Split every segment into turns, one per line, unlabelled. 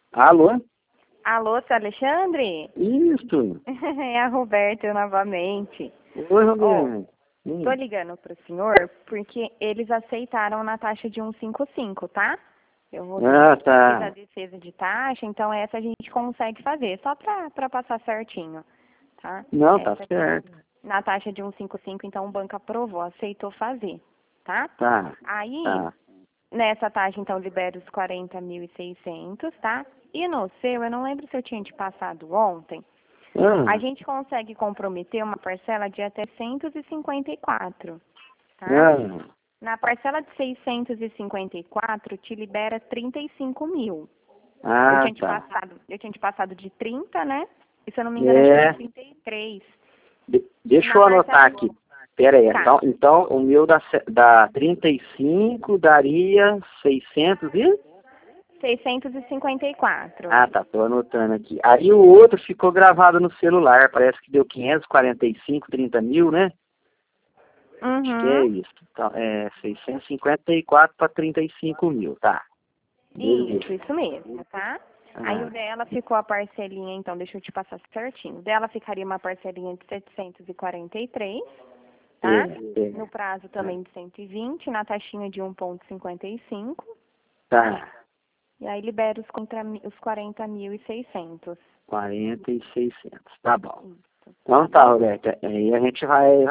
Alô?
Alô, seu Alexandre?
Isso.
É a Roberta novamente.
Oi, Roberto.
Tô ligando pro senhor porque eles aceitaram na taxa de 155, tá? Eu vou fiz a defesa de taxa, então essa a gente consegue fazer, só pra passar certinho, tá?
Não,
essa
tá certo.
Na taxa de 155, então o banco aprovou, aceitou fazer, tá?
Tá.
Aí,
Tá.
nessa taxa, então, libera os 40.600, tá? E no seu, eu não lembro se eu tinha te passado ontem, a gente consegue comprometer uma parcela de até 154, tá? Na parcela de 654, te libera 35 mil. Eu tinha te passado de 30, né? E se eu não me engano, é de 33.
Deixa eu anotar aqui. Pera aí, tá. então o meu dá 35, daria 600 e...
654.
Ah, tá, tô anotando aqui. Aí o outro ficou gravado no celular, parece que deu 545, 30 mil, né?
Uhum.
Acho que é isso. Então, 654 para 35 mil, tá.
Isso mesmo, tá? Aí o dela ficou a parcelinha, então, deixa eu te passar certinho. O dela ficaria uma parcelinha de 743, tá? No prazo também de 120, na taxinha de 1,55.
Tá.
E aí libera os 40.600.
40.600, tá bom. Então tá, Roberta, aí a gente vai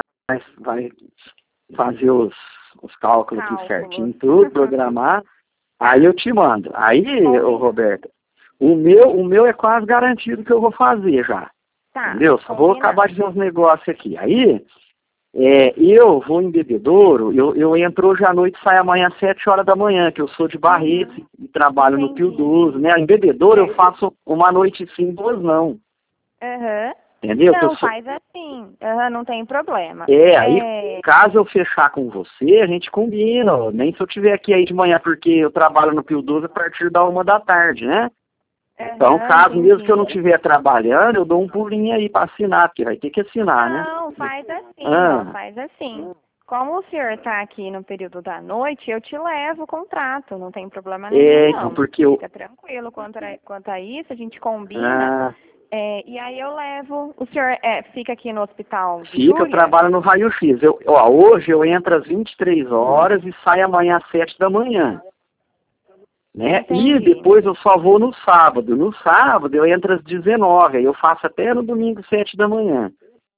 fazer os cálculos aqui certinho, tudo, programar, aí eu te mando. Aí, Roberta, o meu é quase garantido que eu vou fazer já.
Tá.
Entendeu? Só vou acabar de ver uns negócios aqui. Aí, eu vou em Bebedouro, eu entro hoje à noite e saio amanhã às 7 horas da manhã, que eu sou de Barretos e trabalho no Pio 12, né? Em Bebedouro eu faço uma noite sim, 2 não. Entendeu?
Não, faz assim. Não tem problema.
Aí caso eu fechar com você, a gente combina. Ó. Nem se eu tiver aqui aí de manhã, porque eu trabalho no Pio 12 a partir da 1 da tarde, né? Então, caso mesmo que eu não estiver trabalhando, eu dou um pulinho aí para assinar, porque vai ter que assinar, né?
Não, faz assim, faz assim. Como o senhor está aqui no período da noite, eu te levo o contrato, não tem problema nenhum, não.
Porque
fica tranquilo quanto a isso, a gente combina. E aí eu levo. O senhor fica aqui no hospital de
Fica, eu trabalho no raio-x. Hoje eu entro às 23 horas e saio amanhã às 7 da manhã. Né? E depois eu só vou no sábado. No sábado eu entro às 19, aí eu faço até no domingo 7 da manhã.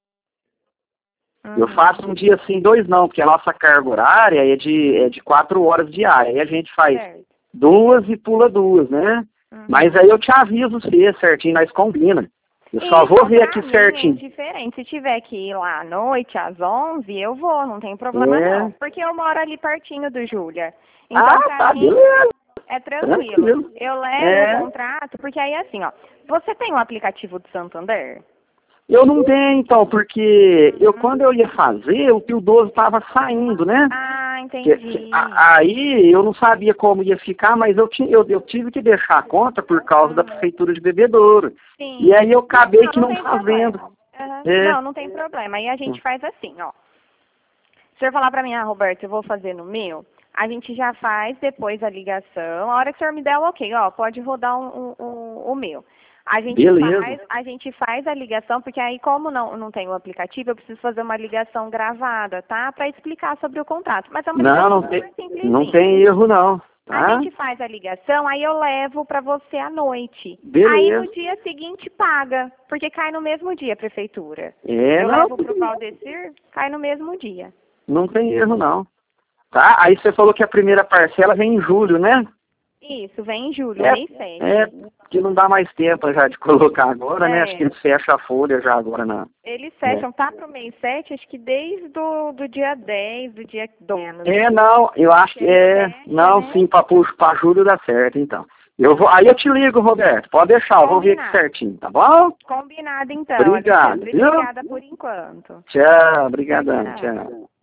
Eu faço um dia sim, 2 não, porque a nossa carga horária é de 4 horas diárias. Aí a gente faz 2 e pula 2, né? Mas aí eu te aviso você certinho, nós combina. Eu só vou ver aqui certinho.
É diferente. Se tiver que ir lá à noite, às 11, eu vou, não tem problema não. Porque eu moro ali pertinho do Júlia. Então, pra mim, é tranquilo. Eu levo o contrato, porque aí assim, ó. Você tem o aplicativo do Santander?
Eu não tenho, então, porque quando eu ia fazer, o Pio 12 estava saindo, né?
Entendi.
Aí eu não sabia como ia ficar, mas eu tive que deixar a conta por causa da prefeitura de Bebedouro.
Sim.
E aí eu acabei que não fazendo.
Não tem problema. Aí a gente faz assim, ó. Se o senhor falar pra mim, Roberto, eu vou fazer no meu, a gente já faz depois a ligação. A hora que o senhor me der o ok, ó, pode rodar o meu. A gente faz a ligação, porque aí como não tem o aplicativo, eu preciso fazer uma ligação gravada, tá? Para explicar sobre o contrato. Mas é uma ligação super simplesinha.
Não tem erro, não. Tá?
A gente faz a ligação, aí eu levo para você à noite.
Beleza.
Aí no dia seguinte paga, porque cai no mesmo dia a prefeitura. Eu levo pro Valdecir, cai no mesmo dia.
Não tem erro, não. Tá? Aí você falou que a primeira parcela vem em julho, né?
Isso, vem em julho, mês 7.
Que não dá mais tempo já de colocar agora, né? Acho que eles fecham a folha já agora, não.
Eles fecham, tá pro mês 7, acho que desde do dia 10, do dia 12.
Não, eu acho que sim, pra julho dá certo, então. Aí eu te ligo, Roberto, pode deixar, eu vou ver aqui certinho, tá bom?
Combinado, então.
Obrigado.
Obrigada por enquanto.
Tchau, obrigadão, tchau.